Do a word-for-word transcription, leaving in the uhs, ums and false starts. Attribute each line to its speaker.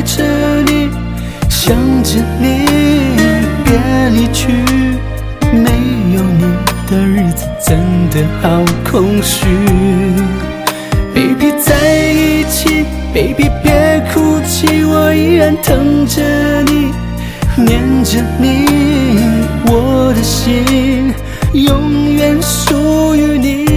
Speaker 1: 着你，想着你，别离去。没有你的日子真的好空虚。Baby 在一起 ，Baby 别哭泣，我依然疼着你，念着你，我的心永远属于你。